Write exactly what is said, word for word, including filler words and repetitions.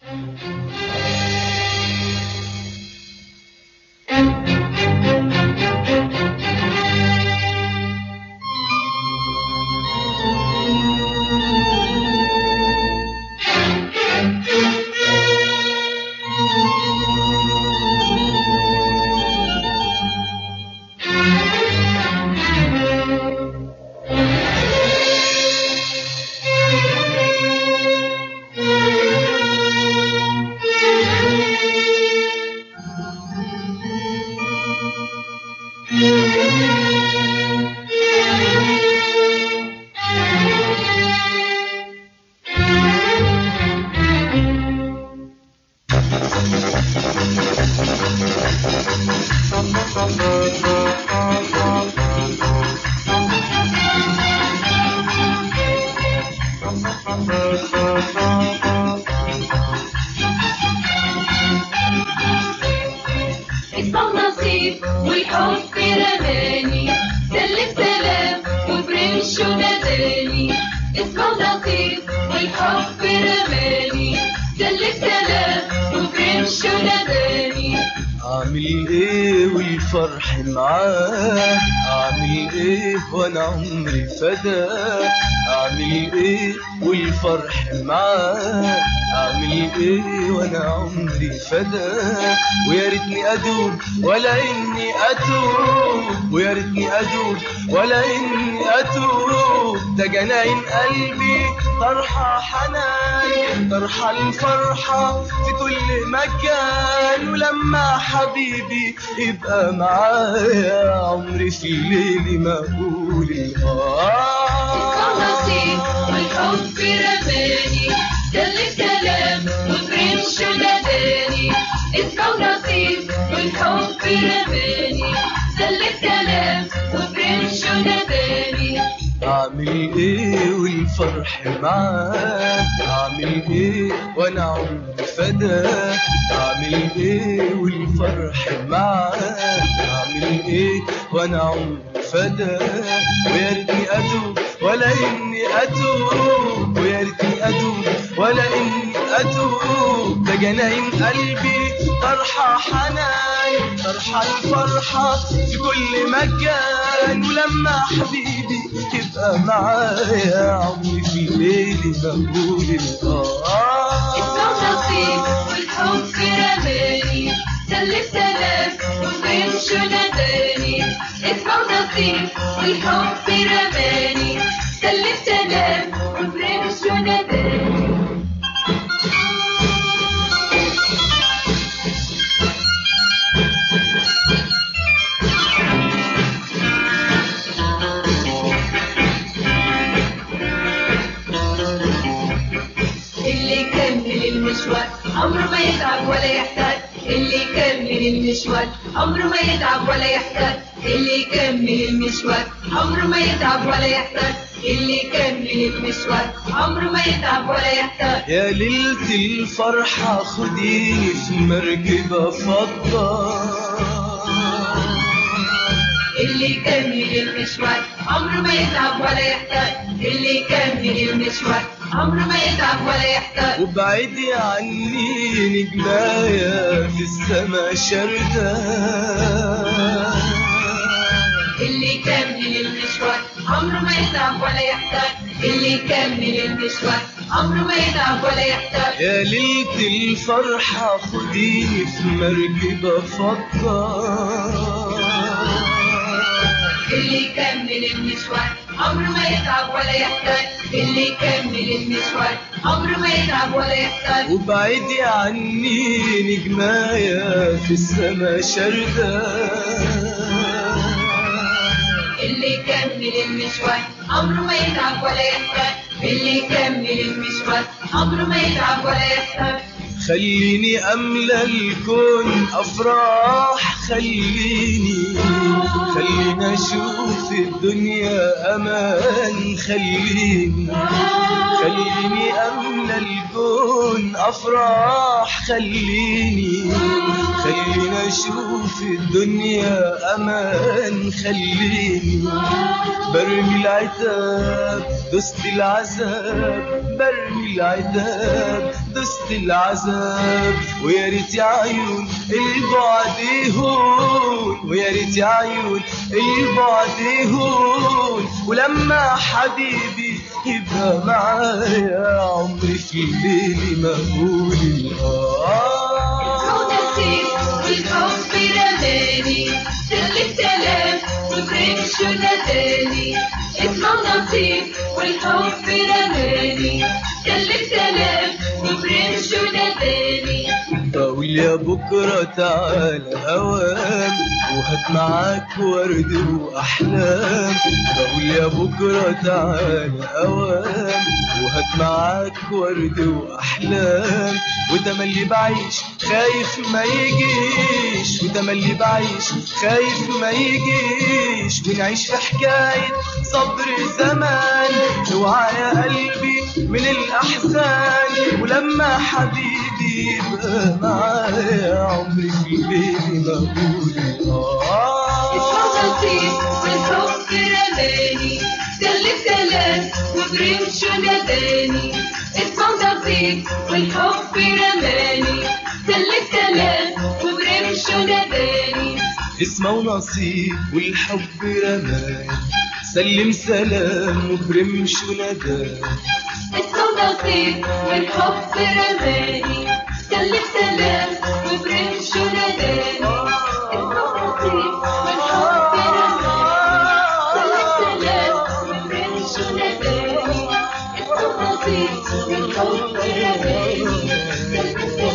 اسمه نصيب والحب رماني، سلم سلام وبرمشه ناداني. اسمه نصيب والحب رماني، سلم سلام وبرمشه ناداني. اعمل ايه والفرح معاه، اعمل ايه وانا عمري فداه. اعمل ايه والفرح معاه، اعمل ايه وانا عمري فداه. ويا ريتني ادوب ولا اني اتوب، ويا ريتني ادوب ولا اني اتوب. ده جناين قلبي طرحه حنان، طرحه الفرحه في كل مكان. ولما حبيبي يبقى معايا عمري في الليل ما اقول اسمه نصيب والحب رماني، سلم سلام وبرمشه ناداني. اسمه نصيب والحب رماني، سلم سلام وبرمشه ناداني. اعمل ايه والفرح معاه، اعمل ايه وانا عمري فداه. اعمل ايه والفرح معاه، اعمل ايه وانا عمري فداه. ويا ريتني اتوب ولا اني اتوب، ويا ريتني اتوب ولا اني اتوب. ده جناين قلبي طرحه حنان، طرحه الفرحه في كل مكان. ولما حبيبي يبقى معايا عمري في ليلي بقول اه. اسمه نصيب والحب رماني، سلم سلام وبرمشه ناداني. اسمه نصيب والحب رماني، سلم سلام وبرمشه ناداني. اللي يكمل المشوار عمره ما يتعب ولا يحتاج، اللي يكمل المشوار عمره ما يتعب ولا يحتاج. اللي يكمل المشوار عمره ما يتعب ولا يحتاج، اللي يكمل المشوار عمره ما يتعب ولا يحتاج. يا ليلة الفرحة خديني في مركبة فضة، اللي يكمل المشوار عمره ما يتعب ولا يحتاج، اللي يكمل المشوار عمره ما يتعب ولا يحتاج. وبعيدي عني نجماية في السما شردة، اللي يكمل المشوار عمره ما يتعب ولا يحتاج، اللي يكمل المشوار عمره ما يتعب ولا يحتاج. يا ليلة الفرحة خديني في مركبة فضة، اللي يكمل المشوار عمره ما يتعب ولا يحتاج، اللي يكمل المشوار عمره ما يتعب ولا يحتاج. وبعيدي عني نجماية في السما شردة، اللي يكمل المشوار عمره ما يتعب ولا يحتاج، اللي يكمل المشوار عمره ما يتعب ولا يحتاج. خليني أملى الكون أفراح، خليني خليني أشوف الدنيا أمان. خليني خليني أملى الكون عيون أفراح خليني خلينا أشوف الدنيا أمان خليني برمي العتاب دست العذاب برمي العتاب دست العذاب ويا ريت يا عيون البعد يهون ويا ريت يا عيون البعد يهون ولما حبيبي يبقى معايا عمري في الليل مهول الهوى نسيت والحب رماني سر السلام وبرمش وناداني اسمه نصيب والحب رماني سر السلام وبرمش وناداني بقول يا بكرة تعالى هوام وهات معاك ورد وأحلام بقول يا بكرة تعالى هوام وهات معاك ورد وأحلام وتملي بعيش خايف ما يجيش وتملي بعيش خايف ما يجيش ونعيش في حكاية صبر زمان اوعى يا قلبي من الأحزان ولما حبيبي يبقى معايا عمري في الليل مهول اسمه نصيب والحب رماني سل السلام وبرمش وناداني اسمه نصيب والحب رماني سل السلام وبرمش وناداني اسمه نصيب والحب رماني سلم سلام وبرمش وناداني اسمه نصيب والحب رماني سلم سلام وبرمش وناداني اسمه نصيب والحب رماني سلم سلام وبرمش وناداني اسمه نصيب والحب رماني سلم سلام